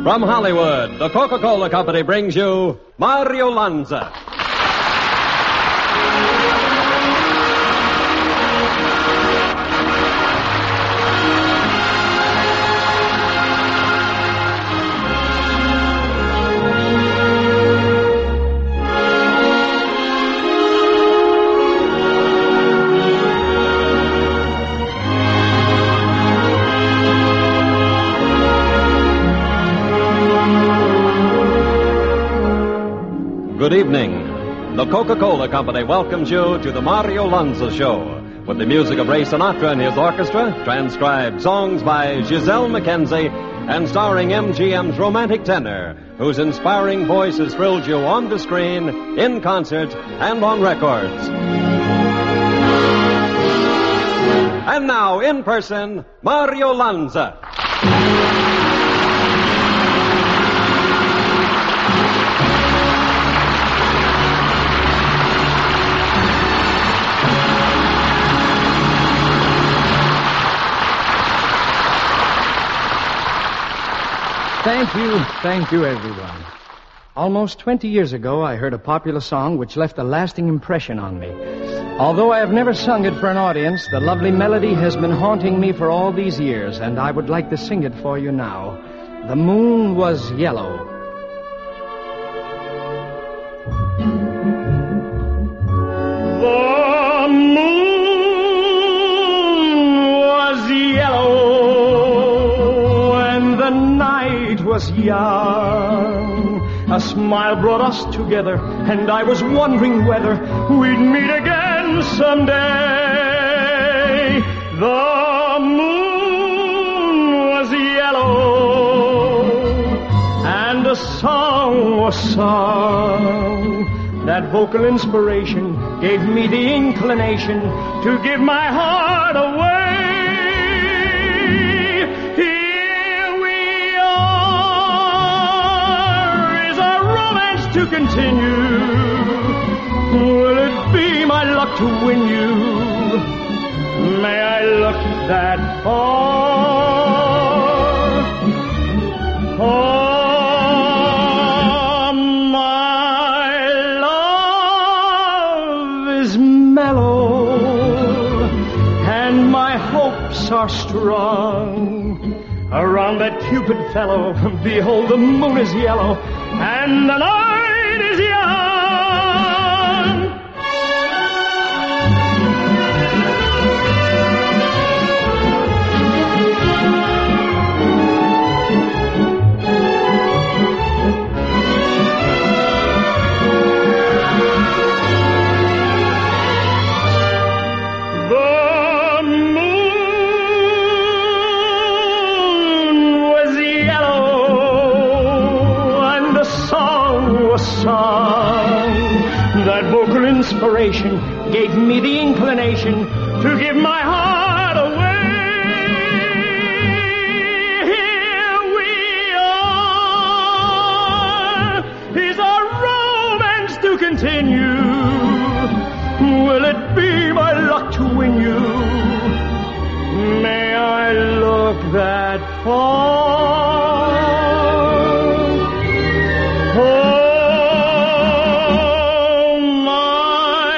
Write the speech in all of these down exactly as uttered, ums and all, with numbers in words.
From Hollywood, the Coca-Cola Company brings you Mario Lanza. Good evening. The Coca-Cola Company welcomes you to the Mario Lanza Show with the music of Ray Sinatra and his orchestra, transcribed songs by Giselle Mackenzie, and starring M G M's romantic tenor, whose inspiring voice has thrilled you on the screen, in concert, and on records. And now, in person, Mario Lanza. Thank you, thank you, everyone. Almost twenty years ago, I heard a popular song which left a lasting impression on me. Although I have never sung it for an audience, the lovely melody has been haunting me for all these years, and I would like to sing it for you now. The moon was yellow. The moon was yellow and the night was young. A smile brought us together, and I was wondering whether we'd meet again someday. The moon was yellow, and a song was sung. That vocal inspiration gave me the inclination to give my heart away. To continue, will it be my luck to win you? May I look that far? Oh, my love is mellow, and my hopes are strong. Around that Cupid fellow, behold, the moon is yellow, and the night is young. The moon was yellow, and the song was sung. That vocal inspiration gave me the inclination to give my heart away. Here we are. Is our romance to continue? Will it be my luck to win you? May I look that far? Oh, my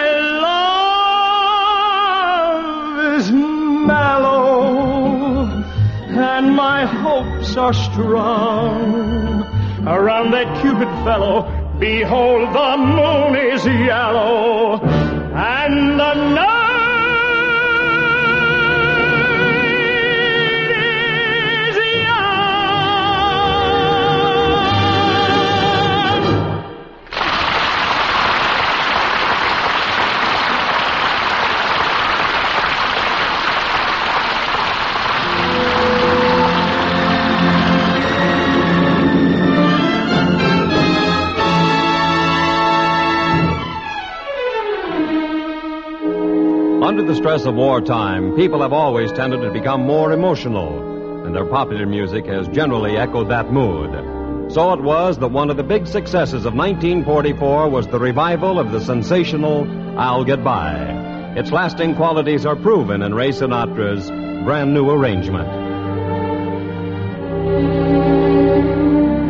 love is mellow, and my hopes are strong. Around that Cupid fellow, behold, the moon is yellow, and the night is Under the stress of wartime, people have always tended to become more emotional, and their popular music has generally echoed that mood. So it was that one of the big successes of nineteen forty-four was the revival of the sensational I'll Get By. Its lasting qualities are proven in Ray Sinatra's brand new arrangement.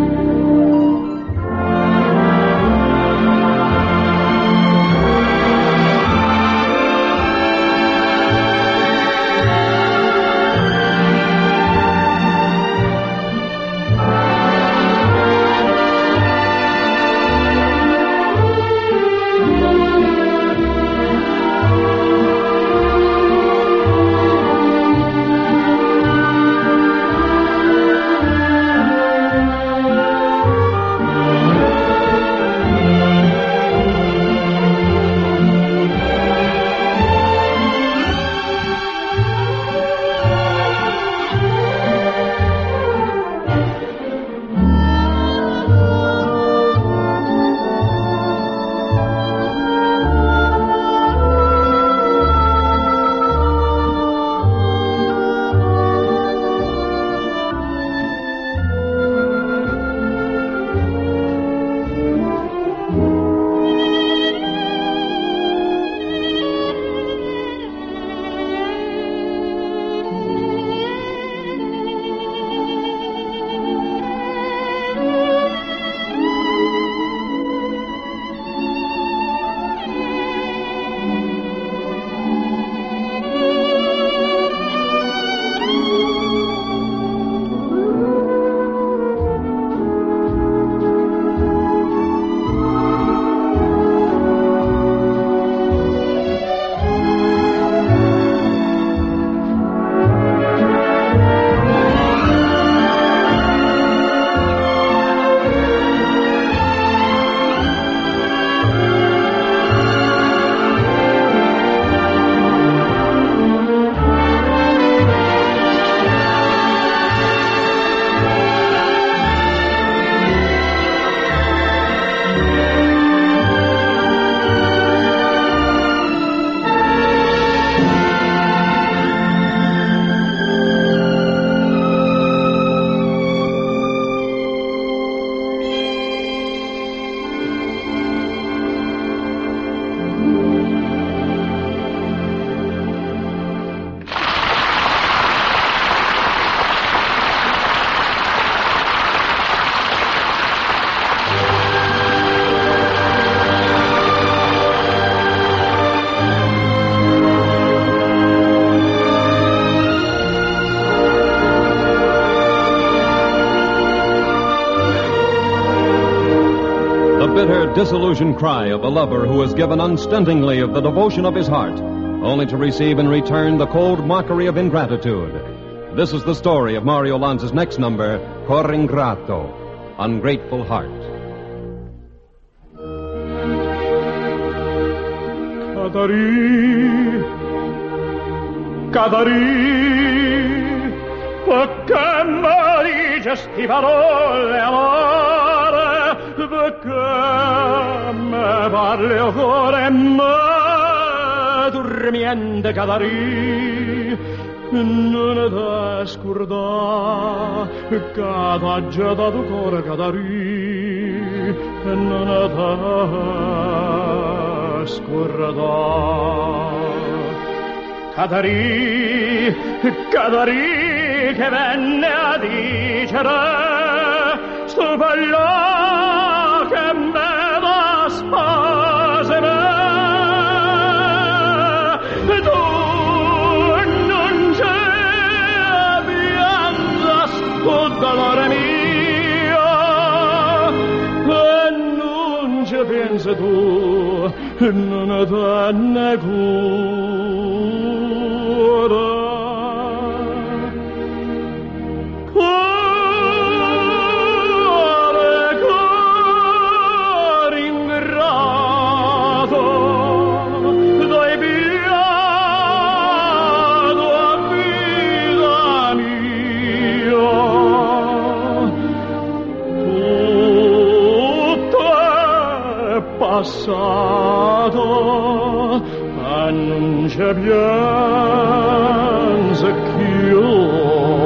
bitter, disillusioned cry of a lover who has given unstintingly of the devotion of his heart, only to receive in return the cold mockery of ingratitude. This is the story of Mario Lanza's next number, Cor Ingrato, Ungrateful Heart. Cadari, Cadari, perché mi dicesti parole amore, perché mi parli o cuore me dormiente Cadari, non da scordà, cada giorno tu cuore Cadari, non da scordà. Cadari, Cadari che venne a dicere sto bello che me da spasere tu non c'è pianza sto dolore mio e non ci pensi tu non te ne cura. Passato ma non c'è pianza più.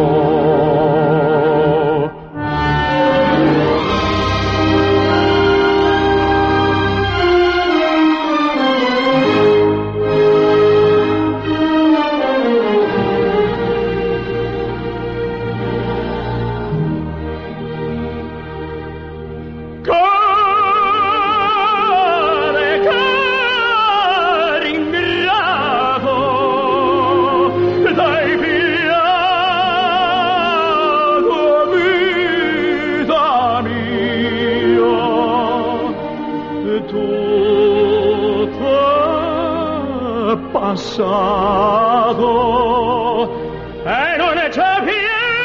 Passato e non c'è più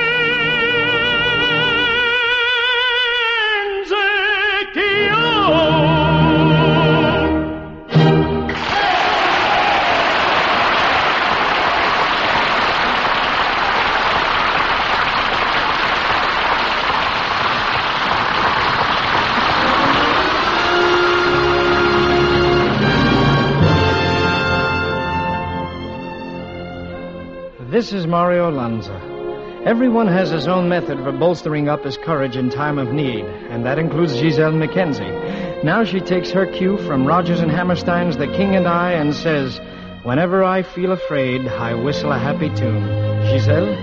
This is Mario Lanza. Everyone has his own method for bolstering up his courage in time of need, and that includes Giselle Mackenzie. Now she takes her cue from Rodgers and Hammerstein's The King and I and says, whenever I feel afraid, I whistle a happy tune. Giselle?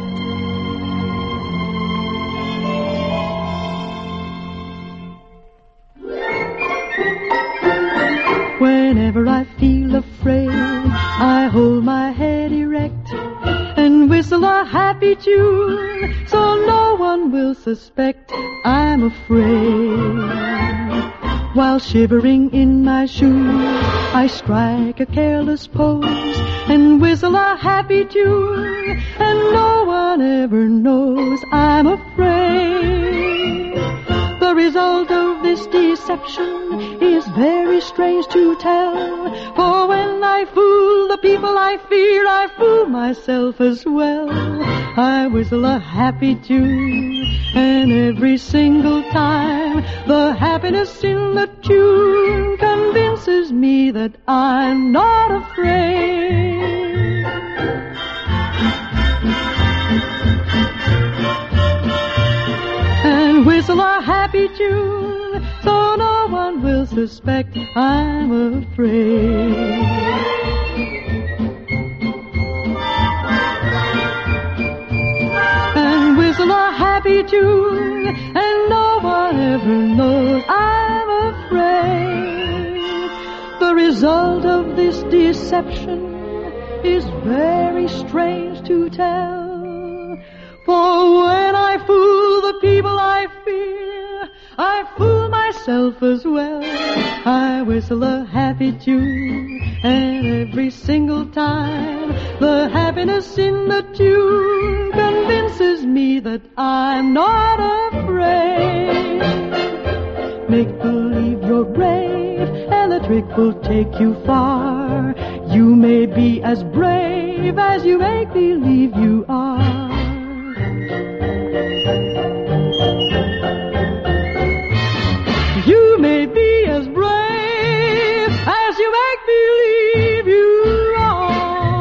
Whenever I feel afraid, I hold my head erect and whistle a happy tune, so no one will suspect I'm afraid. While shivering in my shoes, I strike a careless pose and whistle a happy tune, and no one ever knows I'm afraid. The result of this deception is very strange to tell, for when I fool the people I fear, I fool myself as well. I whistle a happy tune, and every single time the happiness in the tune convinces me that I'm not afraid. And whistle a happy tune, so no one will suspect I'm afraid. And whistle a happy tune, and no one ever knows I'm afraid. The result of this deception is very strange to tell, for when I fool the people I fear, I fool myself myself as well. I whistle a happy tune, and every single time the happiness in the tune convinces me that I'm not afraid. Make believe you're brave, and the trick will take you far. You may be as brave as you make believe you are. You may be as brave as you make believe you are.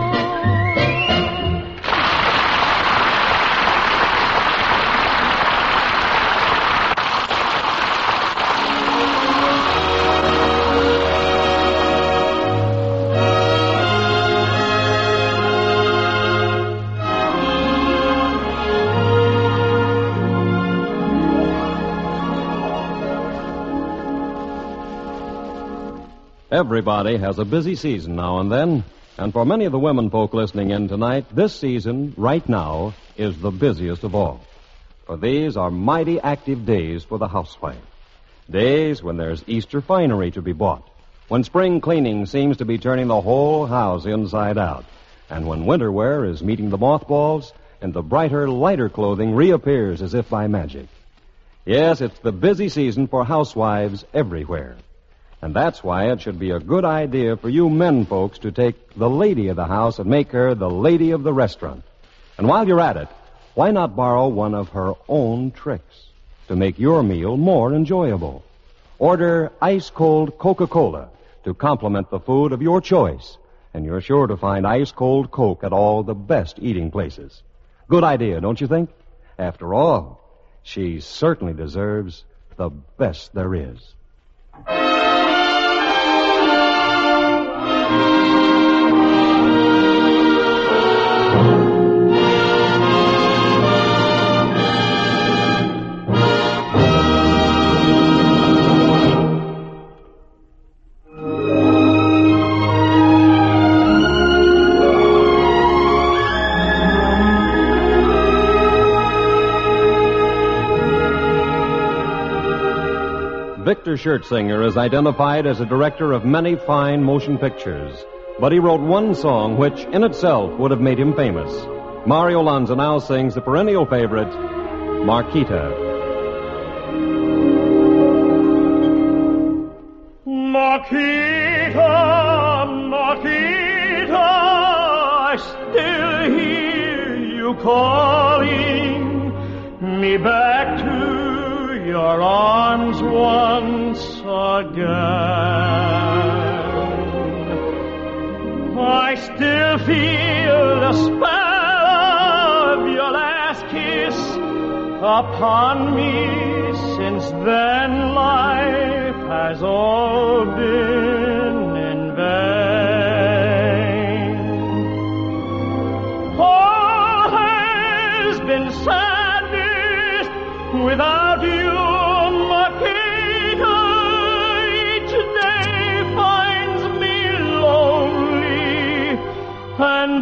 Everybody has a busy season now and then, and for many of the women folk listening in tonight, this season, right now, is the busiest of all. For these are mighty active days for the housewife. Days when there's Easter finery to be bought, when spring cleaning seems to be turning the whole house inside out, and when winter wear is meeting the mothballs and the brighter, lighter clothing reappears as if by magic. Yes, it's the busy season for housewives everywhere. And that's why it should be a good idea for you men folks to take the lady of the house and make her the lady of the restaurant. And while you're at it, why not borrow one of her own tricks to make your meal more enjoyable? Order ice-cold Coca-Cola to complement the food of your choice, and you're sure to find ice-cold Coke at all the best eating places. Good idea, don't you think? After all, she certainly deserves the best there is. Victor Schertzinger is identified as a director of many fine motion pictures, but he wrote one song which in itself would have made him famous. Mario Lanza now sings the perennial favorite, Marquita. Marquita, Marquita, I still hear you calling me back to your arms once again. I still feel the spell of your last kiss upon me. Since then life has all been in vain. All has been sadness without you. And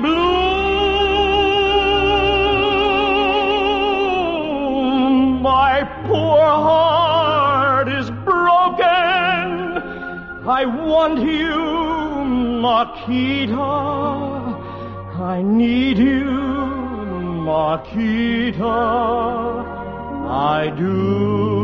blue, my poor heart is broken. I want you, Marquita. I need you, Marquita. I do.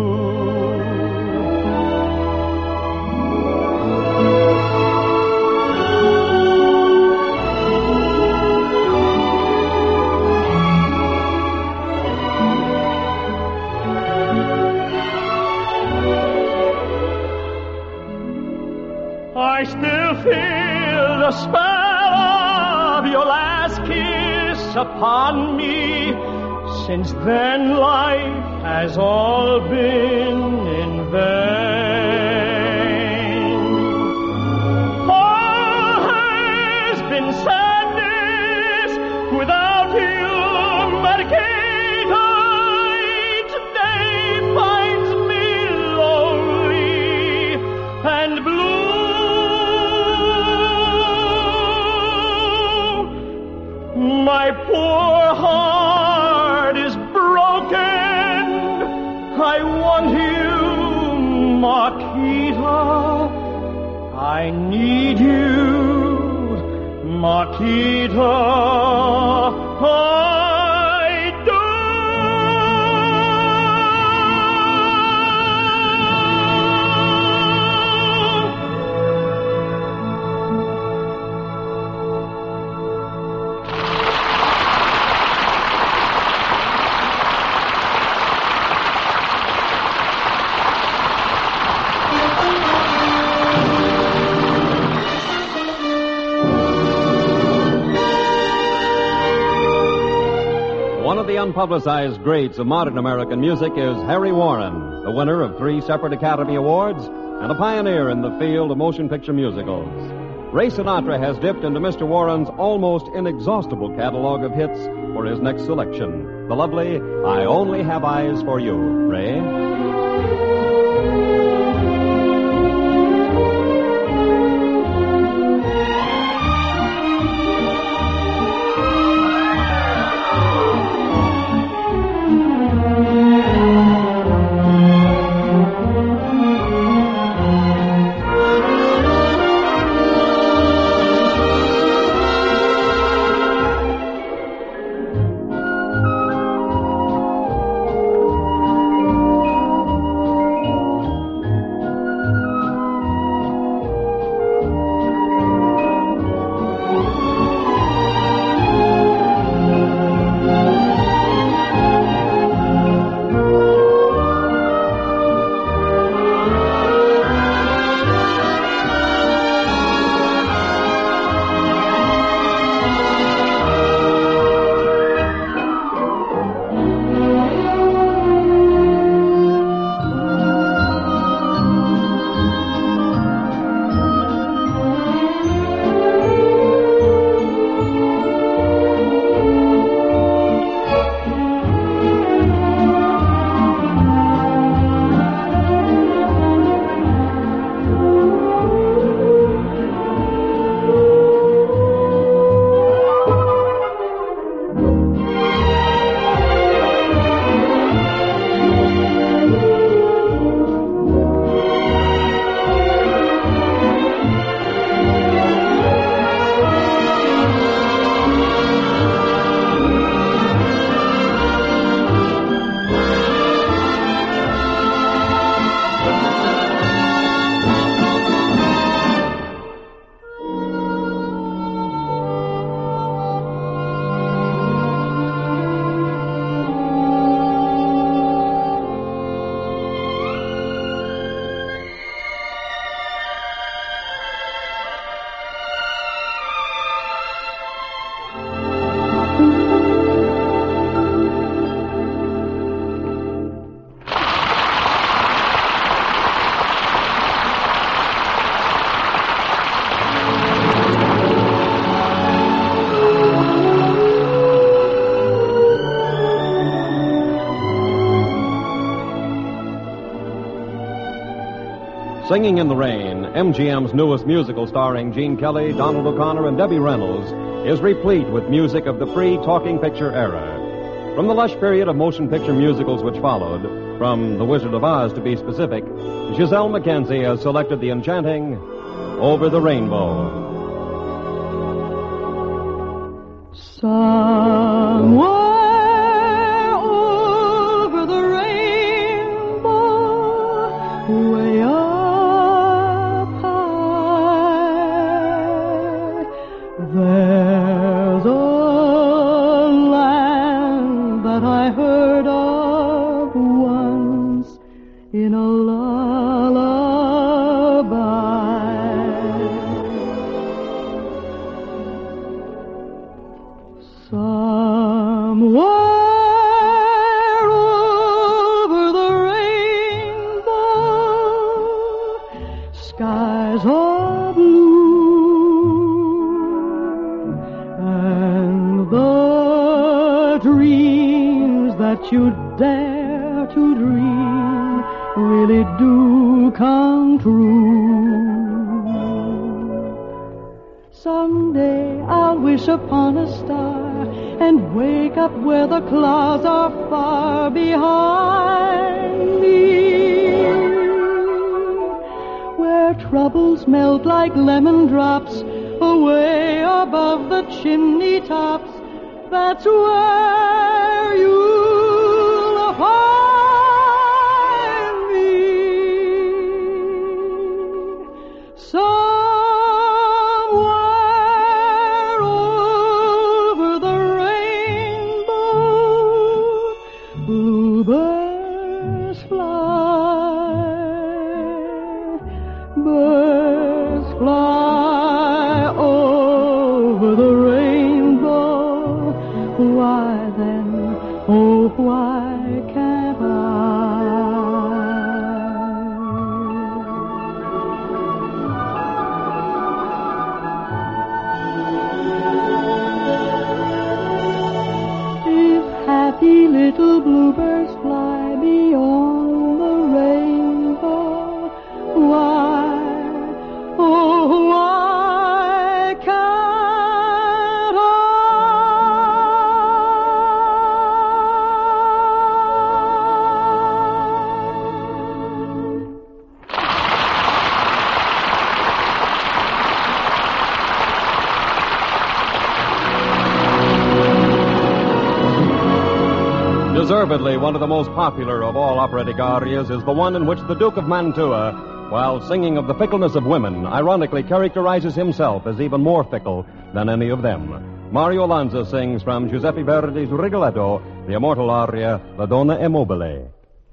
I still feel the spell of your last kiss upon me. Since then life has all been in vain. All has been sadness without you, Marquita. Today finds me lonely and blue. My poor heart is broken. I want you, Marquita, I need you, Marquita, I do. One of the unpublicized greats of modern American music is Harry Warren, the winner of three separate Academy Awards and a pioneer in the field of motion picture musicals. Ray Sinatra has dipped into Mister Warren's almost inexhaustible catalog of hits for his next selection, the lovely I Only Have Eyes for You. Ray? Singing in the Rain, M G M's newest musical starring Gene Kelly, Donald O'Connor, and Debbie Reynolds, is replete with music of the pre-talking picture era. From the lush period of motion picture musicals which followed, from The Wizard of Oz to be specific, Giselle McKenzie has selected the enchanting Over the Rainbow. Somewhere over the rainbow, way up high, there's a land that I heard of once in a lullaby. Somewhere over the rainbow, skies are blue, and the dreams that you dare to dream really do come true. Someday I'll wish upon a star and wake up where the clouds are far behind me. troubles melt like lemon drops away above the chimney tops. That's where you'll find me. Somewhere over the rainbow, bluebirds fly, birds fly over the rainbow. Why then, oh why can't I? If happy little bluebirds fly beyond the rainbow, why, oh why can't I? Deservedly, one of the most popular of all operatic arias is the one in which the Duke of Mantua, while singing of the fickleness of women, ironically characterizes himself as even more fickle than any of them. Mario Lanza sings from Giuseppe Verdi's Rigoletto, the immortal aria, La Donna è mobile.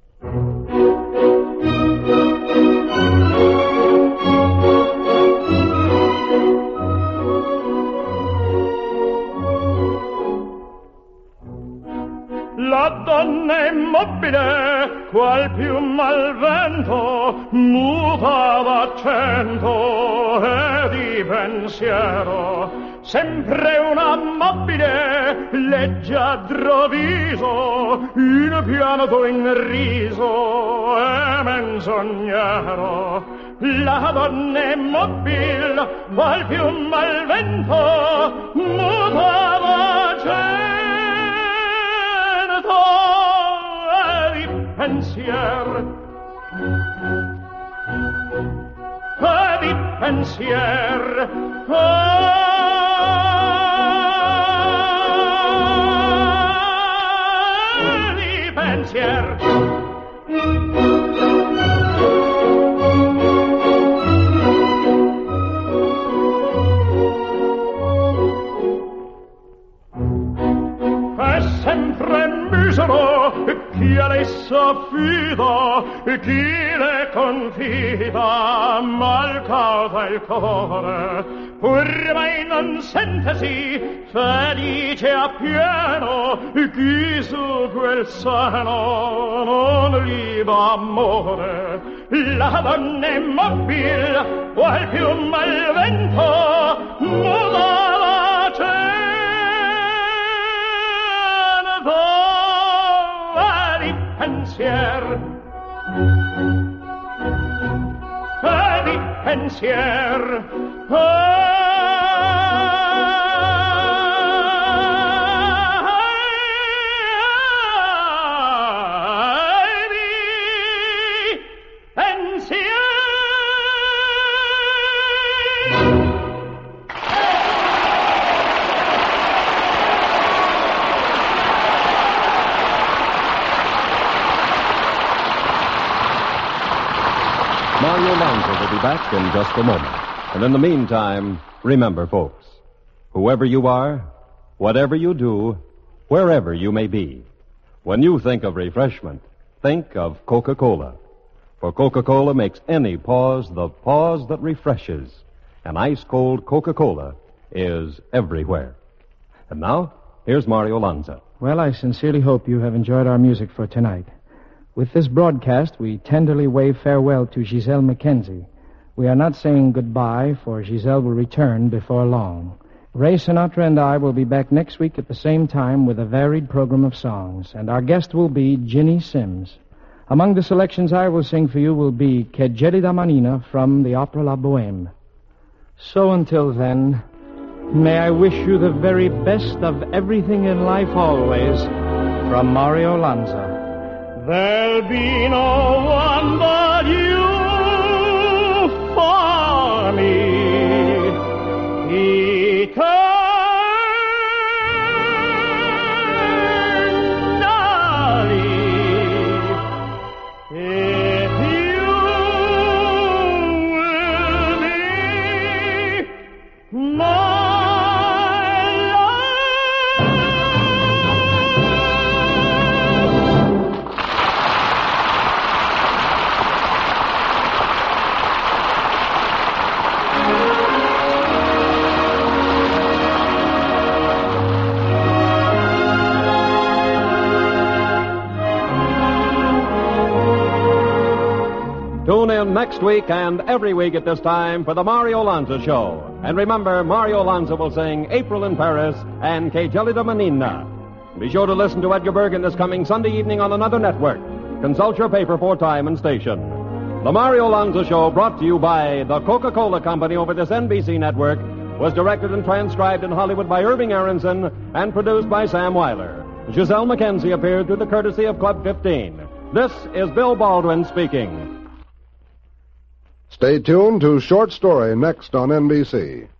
La donna immobile, qual piuma al vento, muta d'accento e di pensiero. Sempre una mobile, leggiadro viso, in pianto in riso e menzognero. La donna immobile, qual piuma al vento, muta d'accento e di pensier e di pensier e di pensier. Chi a lei s'affida, chi le confida, mal causa il cuore, pur mai non sentesi felice appieno, chi su quel seno non gli dà amore. La donna immobile, qual piuma al vento, muta l'accento pensier e di pensier e di pensier. Mario Lanza will be back in just a moment. And in the meantime, remember, folks, whoever you are, whatever you do, wherever you may be, when you think of refreshment, think of Coca-Cola. For Coca-Cola makes any pause the pause that refreshes. And ice-cold Coca-Cola is everywhere. And now, here's Mario Lanza. Well, I sincerely hope you have enjoyed our music for tonight. With this broadcast, we tenderly wave farewell to Giselle Mackenzie. We are not saying goodbye, for Giselle will return before long. Ray Sinatra and I will be back next week at the same time with a varied program of songs, and our guest will be Ginny Sims. Among the selections I will sing for you will be Che gelida manina from the opera La Bohème. So until then, may I wish you the very best of everything in life always, from Mario Lanza. There'll be no one but you for in next week and every week at this time for the Mario Lanza Show. And remember, Mario Lanza will sing April in Paris and Que Gelida Menina. Be sure to listen to Edgar Bergen this coming Sunday evening on another network. Consult your paper for time and station. The Mario Lanza Show, brought to you by the Coca-Cola Company over this N B C network, was directed and transcribed in Hollywood by Irving Aronson and produced by Sam Weiler. Giselle Mackenzie appeared through the courtesy of Club fifteen. This is Bill Baldwin speaking. Stay tuned to Short Story next on N B C.